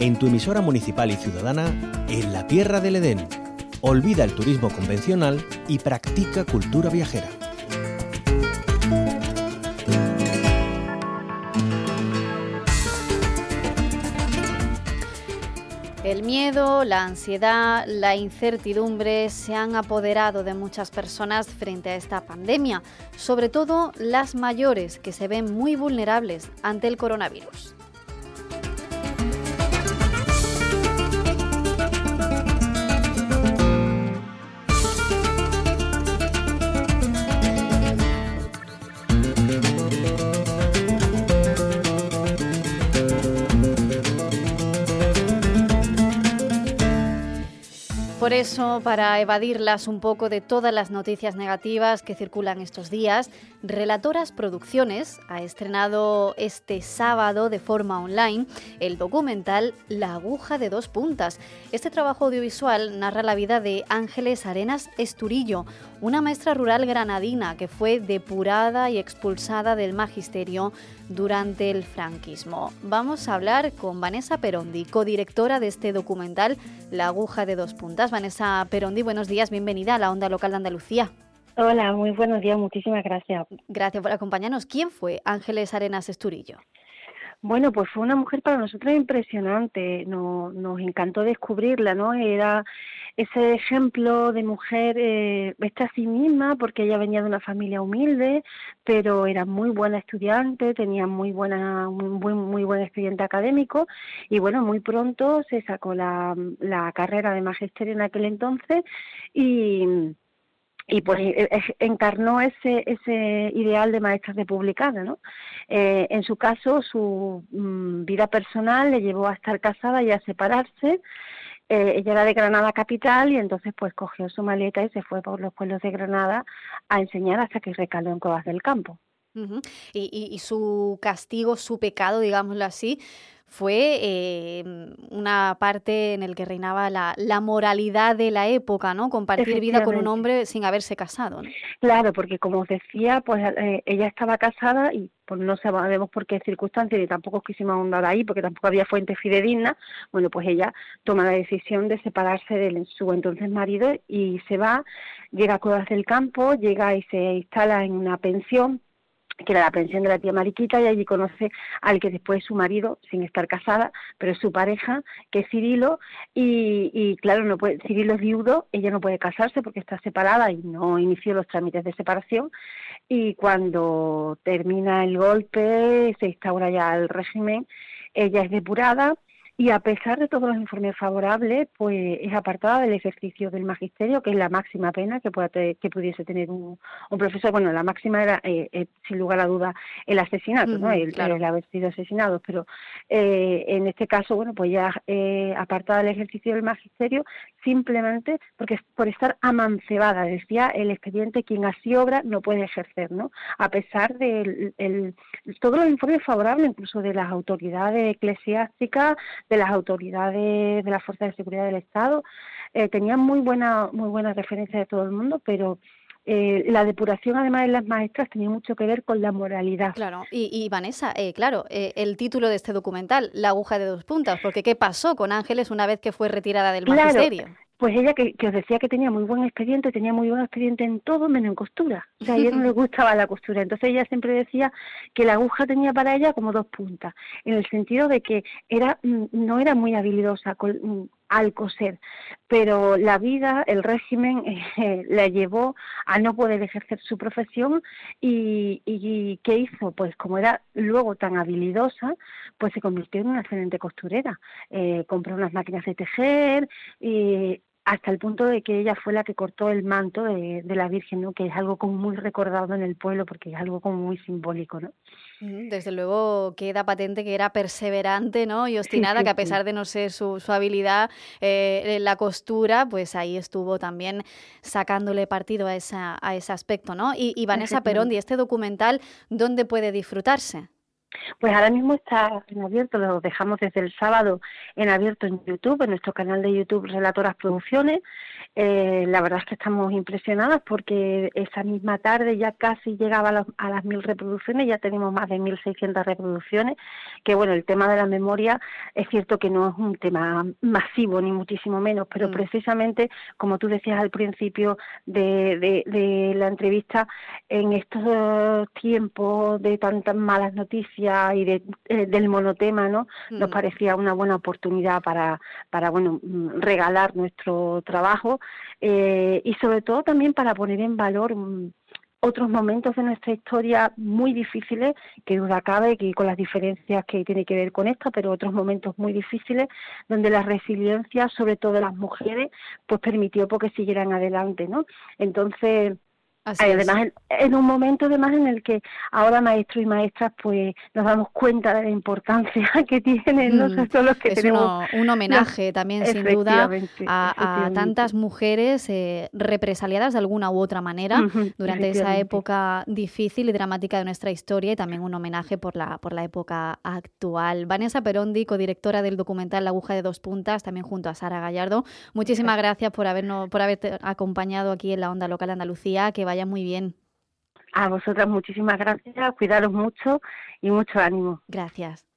en tu emisora municipal y ciudadana, En la Tierra del Edén. Olvida el turismo convencional y practica cultura viajera. El miedo, la ansiedad, la incertidumbre se han apoderado de muchas personas frente a esta pandemia, sobre todo las mayores, que se ven muy vulnerables ante el coronavirus. Por eso, para evadirlas un poco de todas las noticias negativas que circulan estos días, Relatoras Producciones ha estrenado este sábado de forma online el documental La aguja de dos puntas. Este trabajo audiovisual narra la vida de Ángeles Arenas Esturillo, una maestra rural granadina que fue depurada y expulsada del magisterio durante el franquismo. Vamos a hablar con Vanessa Perondi, codirectora de este documental La aguja de dos puntas. Vanessa Perondi, buenos días, bienvenida a la Onda Local de Andalucía. Hola, muy buenos días, muchísimas gracias. Gracias por acompañarnos. ¿Quién fue Ángeles Arenas Esturillo? Bueno, pues fue una mujer para nosotros impresionante, nos encantó descubrirla, ¿no? Era ese ejemplo de mujer hecha a sí misma, porque ella venía de una familia humilde, pero era muy buena estudiante, tenía muy buen expediente académico, y bueno, muy pronto se sacó la carrera de magisterio en aquel entonces, y pues encarnó ese ideal de maestra republicana, ¿no? En su caso, su vida personal le llevó a estar casada y a separarse. Ella era de Granada capital y entonces pues cogió su maleta y se fue por los pueblos de Granada a enseñar hasta que recaló en Cuevas del Campo. Uh-huh. Y su castigo, su pecado, digámoslo así, fue una parte en el que reinaba la moralidad de la época, ¿no? Compartir vida con un hombre sin haberse casado, ¿no? Claro, porque como os decía, pues ella estaba casada y pues no sabemos por qué circunstancias y tampoco quisimos ahondar ahí porque tampoco había fuentes fidedignas. Bueno, pues ella toma la decisión de separarse de su entonces marido y se va, llega a Cuevas del Campo, llega y se instala en una pensión, que era la pensión de la tía Mariquita, y allí conoce al que después es su marido, sin estar casada, pero es su pareja, que es Cirilo, y claro, no puede, Cirilo es viudo, ella no puede casarse porque está separada y no inició los trámites de separación, y cuando termina el golpe, se instaura ya el régimen, ella es depurada, y a pesar de todos los informes favorables, pues es apartada del ejercicio del magisterio, que es la máxima pena que pudiese tener un profesor. Bueno, la máxima era, sin lugar a duda, el asesinato, ¿no? Claro. El haber sido asesinado. Pero en este caso, bueno, pues ya apartada del ejercicio del magisterio, simplemente porque por estar amancebada. Decía el expediente, quien así obra no puede ejercer, ¿no? A pesar de todos los informes favorables, incluso de las autoridades eclesiásticas, de las autoridades de las fuerzas de seguridad del Estado, tenían muy buena referencia de todo el mundo, pero la depuración además de las maestras tenía mucho que ver con la moralidad. Claro, y Vanessa, el título de este documental, La aguja de dos puntas, porque ¿qué pasó con Ángeles una vez que fue retirada del magisterio? Pues ella que os decía que tenía muy buen expediente en todo menos en costura. O sea, a ella no le gustaba la costura. Entonces ella siempre decía que la aguja tenía para ella como dos puntas, en el sentido de que no era muy habilidosa al coser, pero la vida, el régimen, la llevó a no poder ejercer su profesión y ¿qué hizo? Pues como era luego tan habilidosa, pues se convirtió en una excelente costurera. Compró unas máquinas de tejer y hasta el punto de que ella fue la que cortó el manto de la Virgen, ¿no? Que es algo como muy recordado en el pueblo porque es algo como muy simbólico, ¿no? Desde luego queda patente que era perseverante, ¿no? Y obstinada, sí, que a pesar de no ser su habilidad en la costura, pues ahí estuvo también sacándole partido a ese aspecto, ¿no? Y Vanessa Perondi, este documental, ¿dónde puede disfrutarse? Pues ahora mismo está en abierto, lo dejamos desde el sábado en abierto en YouTube, en nuestro canal de YouTube Relatoras Producciones. La verdad es que estamos impresionadas porque esa misma tarde ya casi llegaba a las 1000 reproducciones, ya tenemos más de 1600 reproducciones, que bueno, el tema de la memoria es cierto que no es un tema masivo ni muchísimo menos, pero precisamente, como tú decías al principio de la entrevista, en estos tiempos de tantas malas noticias y del monotema, ¿no? Nos parecía una buena oportunidad para bueno, regalar nuestro trabajo y sobre todo también para poner en valor otros momentos de nuestra historia muy difíciles, que duda cabe que con las diferencias que tiene que ver con esta, pero otros momentos muy difíciles donde la resiliencia, sobre todo de las mujeres, pues permitió porque siguieran adelante, ¿no? Entonces, además, en un momento además en el que ahora maestros y maestras pues nos damos cuenta de la importancia que tienen, no solo los que tenemos... un homenaje también, sin duda, a tantas mujeres represaliadas de alguna u otra manera durante esa época difícil y dramática de nuestra historia, y también un homenaje por la época actual. Vanessa Perondi, codirectora del documental La aguja de dos puntas, también junto a Sara Gallardo. Muchísimas gracias por haberte acompañado aquí en la Onda Local Andalucía. Que vaya muy bien. A vosotras muchísimas gracias, cuidaros mucho y mucho ánimo. Gracias.